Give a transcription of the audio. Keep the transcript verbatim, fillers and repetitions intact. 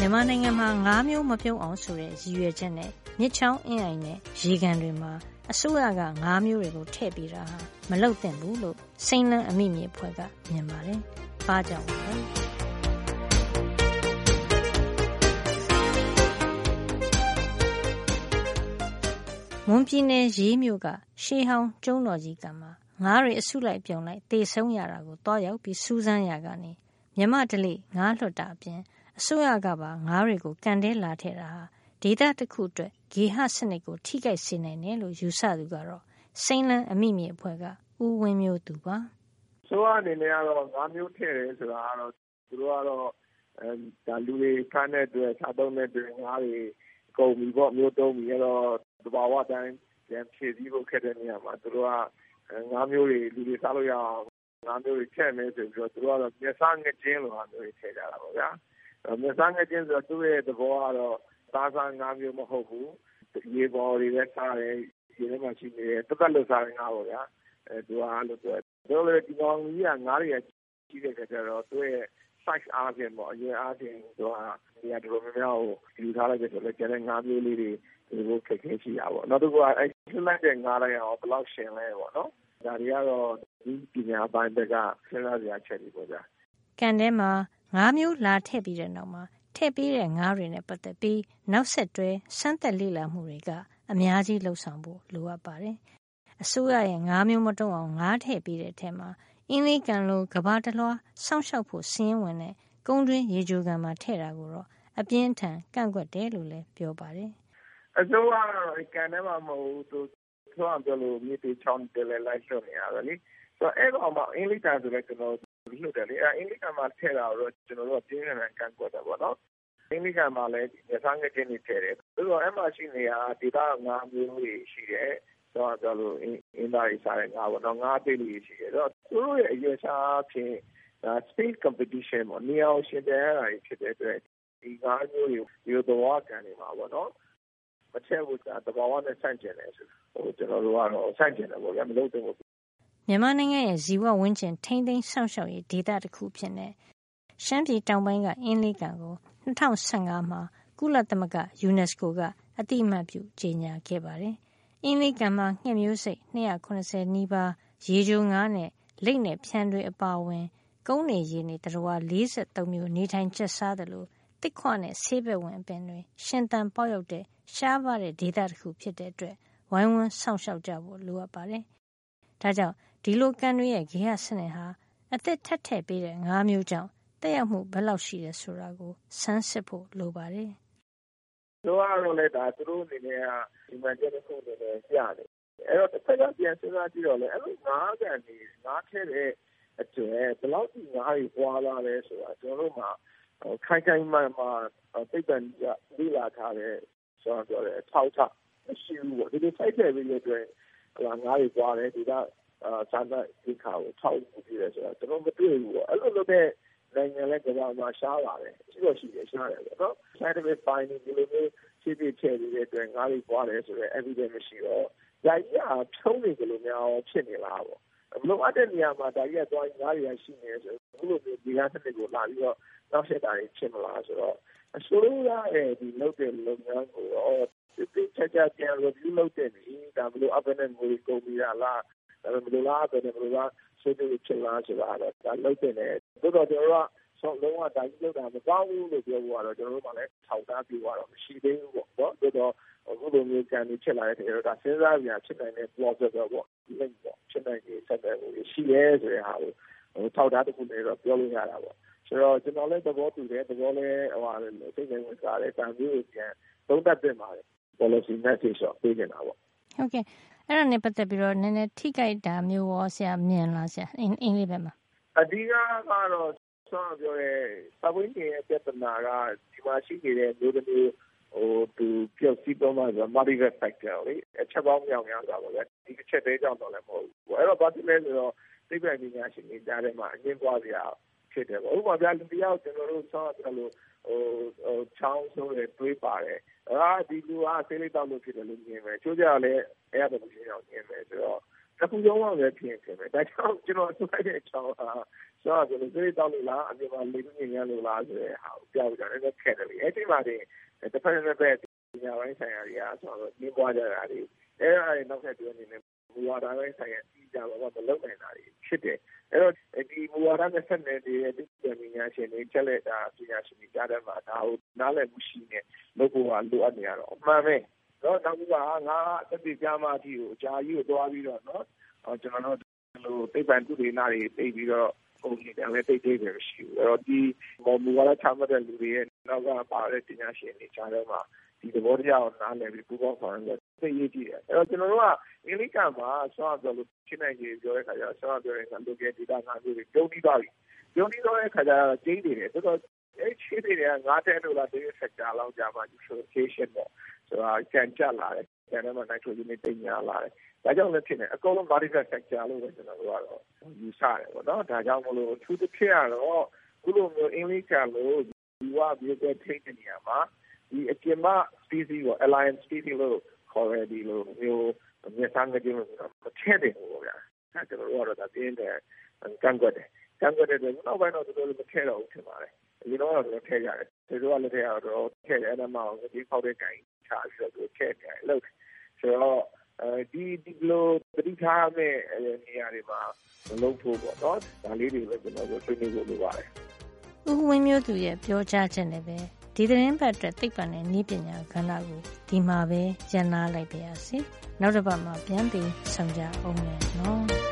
မြန်မာနိုင်ငံမှာငါးမျိုးမပြုံးအောင်ဆိုတဲ့ရည်ရွယ်ချက်နဲ့မြစ်ချောင်းအင်းအိုင်နဲ့ရေကန်တွေမှာအစိုးရကငါးမျိုးတွေကိုထည့်ပေးတာဟာမလုပ်သင့်ဘူးလို့စိမ်းလန်းအမိမြေအဖွဲ့ကမြင်ပါတယ်။ဘာကြောင့်လဲ။မွန်ပြည်နယ်ရေးမြို့ကရှေးဟောင်းကျုံးတော်ကြီးကမှာငါးတွေအစုလိုက်ပြုံလိုက်တေဆုံးရတာကိုတွားရောက်ပြီးစူးစမ်းရကနေမြမဓလေငါးလွှတ်တာအပြင်အစိုးရကပါငါးတွေကိုကန်တဲလာထည့်တာဟာဒေသတစ်ခုအတွက်ဂေဟစနစ်ကိုထိခိုက်စေနိုင်တယ်လို့ယူဆသူကတော့စိမ်းလန်းအမိမြေအဖွဲ့ကဦးဝင်းမျိုးသူပါ။ဆိုအနေနဲ့ကတော့ငါးမျိုးထည့်တယ်ဆိုတာကတော့သူတို့ကတော့အဲဒါလူတွေခန်းတဲ့အတွက်စားသုံးတဲ့အတွက်ငါးတွေကုန်ပြီပေါ့မျိုးတုံးပြီအဲ့တော့တဘာဝတိုင်းပြန်ဖြည့်စည်းဖို့ခက်တဲ့နေရာမှာသူတို့ကငါးမျိုးတွေလူတွေစားလို့ရအောင်ငါးမျိုးတွေထည့်မယ်ဆိုပြီးတော့သူတို့ကတော့မျက်စားငချင်းလိုဟာမျိုးတွေထည့်ကြတာပေါ့ဗျာ။မျက်စားငချင်းဆိုတော့သူ့ရဲ့သဘောကတော့သားစားငါးမျိုးမဟုတ်ဘူး။ရေပေါ်တွေလည်းစားတယ်ရေထဲမှာရှိနေတယ်တက်တက်လို့စားရင်ငါပေါ့ဗျာ။အဲသူကလို့ပြောတော့လေဒီကောင်ကြီးကငါးတွေကကြီးတဲ့ကြတော့သူ့ရဲ့ size အားဖြင့်ပေါ့အရွယ်အားဖြင့်သူကနေရာတော်တော်များများကိုယူထားလိုက်တဲ့ဆိုတော့ကျန်တဲ့ငါးမျိုးလေးတွေဒီလိုခက်ခဲရှိတာပေါ့နောက်တစ်ခုကအဲဆွလိုက်တဲ့ငါးတိုင်းအောင်ဘယ်လောက်ရှင်လဲပေါ့နော်ဒါတွေကတော့ဒီပညာပိုင်းဘက်ကစဉ်းစားစရာချက်တွေပေါ့ဗျာကန်ထဲမှာငါးမျိုးလာထည့်ပြီးတဲ့နောက်မှာထည့်ပေးတဲ့ငါးတွေနဲ့ပတ်သက်ပြီးနောက်ဆက်တွဲစမ်းသပ်လေ့လာမှုတွေကအများကြီးလှုပ်ဆောင်ဖို့လိုအပ်ပါတယ်အစိုးရရဲ့ငါးမျိုးမတုံအောင်ငါးထည့်ပေးတဲ့အထက်မှာအင်းလေးကန်လိုကဘာတလွှားစောင့်ရှောက်ဖို့စည်ရင်းဝင်တဲ့ကုန်းတွင်းရေကြိုကန်မှာထည့်တာကိုတော့အပြင်းထန်ကန့်ကွက်တယ်လို့လည်းပြောပါတယ်အစိုးရကတော့ကန်ထဲမှာမဟုတ်ဘူးသူဆိုအောင်ပြောလို့မြေတီချောင်းတယ်လဲလိုက်လွှတ်နေရတယ်လေဆိုတော့အဲ့တော့မှအင်းလေးကန်ဆိုလည်းကျွန်တော်လွှတ်တယ်လေအင်းလေးကန်မှာထည့်တာတော့ကျွန်တော်တို့ပြင်းထန်ကန့်ကွက်တယ်ပေါ့နော်အင်းလေးကန်မှာလည်းရစားငယ်ချင်းတွေထည့်တယ်ဆိုတော့အဲ့မှာရှိနေတာဒေတာငါးမျိုးတွေရှိတယ်တော့ပြောလို့အင်းသားတွေစားတဲ့ငါးပေါ့နော်ငါးသေးလေးရှိတယ်တော့သူတို့ရဲ့အရွယ်စားဖြင့် space competition ပေါ့နေအောင်ရှင်တဲ့အားတွေဖြစ်တဲ့အတွက်ဒီငါးမျိုးတွေဒီသဘောကန်နေမှာပေါ့နော်မချဲဘူးကသဘောနဲ့ဆန့်ကျင်တယ်ဆိုဟိုကျွန်တော်တို့ကတော့ဆန့်ကျင်တယ်ပေါ့ဗျာမလုပ်တဲ့ဘူးမြန်မာနိုင်ငံရဲ့ဇီဝဝန်းကျင်ထိမ့်သိမ်းဆောင်ရှောက်ရေးဒေသတစ်ခုဖြစ်နေရှမ်းပြည်တောင်ပိုင်းကအင်းလေးကန်ကို၂၀၁၅မှာကုလသမဂ္ဂ UNESCO ကအတိအမှတ်ပြုကြေညာခဲ့ပါတယ်အင်းလေးကန်မှာငှက်မျိုးစိတ်၂၇၀နီးပါးရေချိုငါးနဲ့လိပ်နဲ့ဖြန်းတွေအပါအဝင်ကုန်းနေရေနေတရဝ၄၃မျိုးနေထိုင်ကျက်စားတယ်လို့တစ်ခွနဲ့ဆေးဘက်ဝင်အပင်တွေရှင်သန်ပေါက်ရောက်တဲ့ရှားပါတဲ့ဒေသတစ်ခုဖြစ်တဲ့အတွက်ဝိုင်းဝန်းစောင့်ရှောက်ကြဖို့လိုအပ်ပါတယ်။ဒါကြောင့်ဒီလိုကန်တွေရဲ့ဂေဟစနစ်ဟာအသက်ထက်ထည့်ပေးတဲ့ငါးမျိုးကြောင့်တက်ရောက်မှုဘယ်လောက်ရှိတယ်ဆိုတာကိုစမ်းစစ်ဖို့လိုပါတယ်။တို့အားလုံးလည်းဒါသူတို့အနေနဲ့ကဒီမှာကျတဲ့ခုတွေလည်းကြားတယ်။အဲ့တော့တစ်ခါကျပြန်စဉ်းစားကြည့်တော့လေအဲ့လိုငါးကန်တွေငါးထဲတဲ့အတွက်ဘယ်လောက်ဒီငါးတွေပွားလာလဲဆိုတာကျွန်တော်တို့မှာခိုင်ခိုင်မာမာသိပ္ပံကလေ့လာထားတဲ့ဆိုတော့ပြောတယ်ထောက်ထားမရှိဘူးပေါ့ဒီလိုစိုက်တဲ့ပြီးတဲ့အတွက်ငါးတွေပွားတယ်ဒီကစာနာဒီခါကိုထောက်ပြီးတယ်ဆိုတော့ကျွန်တော်မတွေ့ဘူးပေါ့အဲ့လိုလုပ်တဲ့နိုင်ငံလည်းကဘာမှာရှားပါတယ်ရှိတော့ရှိတယ်ရှားတယ်ပေါ့နော် scientific finding ဒီလိုမျိုးဖြည့်ဖြည့်ချဲ့ပြီးတဲ့အတွက်ငါးတွေပွားတယ်ဆိုတော့ evidence မရှိတော့ဒါကြီးကဖြုံးနေကြလို့များဖြစ်နေလားပေါ့ဘလို့အတဲ့နေရာမှာဒါကြီးကသွားငါးတွေကရှိနေဆိုဘလို့ဒီဟာစနစ်ကိုလာပြီးတော့နောက်ဆက်တာတွေဖြစ်မလားဆိုတော့အစိုးရရဲ့ဒီလုပ်တဲ့လုပ်ငန်းကိုတော့ဒီချက်ချက်ပြန် review လုပ်တဲ့ဒီဒါဘလို့အပနဲ့ငွေကုန်ပြီးလားဒါဘလို့လားဘယ်လိုလားဆွေးနွေးဖြစ်လားဆိုတာတော့ဒါလုပ်တဲ့နဲ့တို့တော့ကျွန်တော်ကဆောလုံးဝဒါကြီးလုပ်တာမကောင်းဘူးလို့ပြောဖို့ကတော့ကျွန်တော်တို့ကလည်းထောက်ထားပြီးတော့မရှိသေးဘူးပေါ့နော်တို့တော့အခုလိုမျိုးကံတွေဖြစ်လာတဲ့အခါတော့စဉ်းစားကြရဖြစ်နိုင်တဲ့ process တော့ပေါ့ဒီလိုပေါ့ဖြစ်နိုင်တဲ့ဆက်တဲ့ဟိုရှိရဲဆိုတဲ့ဟာကိုဟိုထောက်ထားတစ်ခုနဲ့တော့ပြောလို့ရတာပေါ့ဆိုတော့ကျွန်တော်လည်းသဘောတူတယ်သဘောလည်းဟိုဟာစိတ်ဝင်စားတယ်တန်ပြီးပြန်သုံးသပ်ပြင်ပါတယ် policy message တော့ပေးနေတာပေါ့ဟုတ်ကဲ့အဲ့ဒါနဲ့ပတ်သက်ပြီးတော့နည်းနည်းထိခိုက်တာမျိုးရောဆရာမြင်လားဆရာအင်းအင်းလေးပဲမှာအဓိကကတော့ဆောင်းပြောရဲပဝင်းကြီးရဲ့ပြဿနာကဒီမှာရှိနေတဲ့မျိုးသမီးဟိုသူပြုတ်စီးတော့မှဆို multi factor လေအချက်ပေါင်းမြောင်များစွာပါပဲဒီအချက်သေးကြောင့်တော့လည်းမဟုတ်ဘူးအဲ့တော့ဘာဖြစ်လဲဆိုတော့သိပ္ပံပညာရှင်တွေကြားထဲမှာအငင်းပွားစရာဖြစ်တယ်ပေါ့ဥပမာပြလူတယောက်ကျွန်တော်တို့ဆောင်းပြောလို့ဟိုဟိုချောင်းဆိုးတယ်တွေးပါတယ်အာဒီလူကဆေးလိပ်တောက်လို့ဖြစ်တယ်လို့မြင်မယ်ချိုးကြလည်းအဲ့ဒါကိုရှင်းအောင်မြင်မယ်ဆိုတော့တစ်ခုခုကြောင်းမှပဲဖြစ်ဖြစ်ပဲဒါကြောင့်ကျွန်တော်ဆိုလိုက်တဲ့အကြောင်းဟာဆိုတော့ဒီလိုတောင်းလို့လားအပြင်မှာလေ့ကျင့်ရလို့လားဆိုတဲ့ဟာကိုပြောပြကြတယ်လည်းခက်တယ်လေအဲ့ဒီမှာဒီတစ်ဖက်တစ်ဖက်ပညာပိုင်းဆိုင်ရာတွေကဆိုတော့ဒီပွားကြတာတွေအဲ့ဒါတွေနောက်ထပ်ပြောနေတယ်မူဝါဒပိုင်းဆိုင်ရာကြီးကြတော့မလုပ်နိုင်တာတွေဖြစ်တယ်အဲ့တော့ဒီမူဝါဒနဲ့ဆက်နေတဲ့ဒီပညာရှင်တွေချက်လက်တာပညာရှင်တွေကြားထဲမှာဒါကိုနားလည်မှုရှိနေလို့ကိုကလိုအပ်နေရတော့အမှန်ပဲတော့နောက်ကငါအသက်ပြားမအကြီးကိုအကြာကြီးကိုသွားပြီးတော့နော်ကျွန်တော်တို့လိုသိပ္ပံသူတွေနားတွေသိပြီးတော့ပုံစံတယ်လည်းသိသေးတယ်ရှိဘူးအဲ့တော့ဒီမူဝါဒချမှတ်တဲ့လူတွေရဲ့နောက်ကပါတဲ့ပညာရှင်တွေကြားထဲမှာဒီသဘောတရားကိုနားလည်ပြီးပူးပေါင်းဆောင်ရွက်သိရေးကြည့်တယ်အဲ့တော့ကျွန်တော်တို့ကအင်္ဂလိပ်ကမှာဆောင်းပြောလို့ရှင်းနိုင်ကြပြောတဲ့ခါကျတော့ဆောင်းပြောတဲ့အခါလူကြီးဒေတာငါမျိုးတွေပြုံးပြီးသွားပြီပြုံးပြီးသွားတဲ့ခါကျတော့ကျင်းနေတယ်ဆိုတော့အဲ့ချေးတွေကငါးတဲလို့လားဒီစက်တာလောက်ကြာမှ differentiation ပေါ့ဆိုတော့ကန်ကြလာတယ်ကျန်တဲ့မှာ nitrogen တွေတင်ညာလာတယ်ဒါကြောင့်လည်းဖြစ်နေအကုန်လုံး vertical sector လို့ပဲကျွန်တော်တို့ကတော့ယူဆတယ်ပေါ့နော်ဒါကြောင့်မလို့သူတစ်ဖြစ်ရတော့ခုလိုမျိုးအင်္ဂလိပ်ကလို့ဒီဝါမျိုးပဲထိတဲ့နေရာမှာဒီအကျဉ်းမ species ကို alliance species လို့ခေါ်ရဒီလိုမျိုးမြေဆန်းကလေးမျိုးမထည့်တယ်ပေါ့ဗျာအဲကျွန်တော်တို့ကတော့ဒါတင်းတယ်ကန်ကွက်တယ်ကန်ကွက်တယ်တော့ဘာလို့တို့မထည့်တော့ဘူးထင်ပါတယ်ဒီတော့တော့ထည့်ရတယ်ဒီတော့လည်းထည့်ရတော့ထည့်တယ်အဲ့ဒါမှဒီပေါက်တဲ့ကင်ချာပြီးတော့ထည့်တယ်လို့ဆိုတော့ဒီဒီလိုပရိသတ်မဲ့နေရာတွေမှာမလုပ်ဖို့ပေါ့နော်ဒါလေးတွေပဲကျွန်တော်တို့ဆွေးနွေးဖို့လိုပါတယ်ဦးဝင်းမျိုးသူရဲ့ပြောကြားချက်နဲ့ပဲဒီသတင်းပတ်အတွက်သိပ္ပံနဲ့နည်းပညာကဏ္ဍကိုဒီမှာပဲကျန်နာလိုက်ပါရစေနောက်တစ်ပတ်မှာပြန်ပြီးဆောင်ကြအောင်မယ်နော်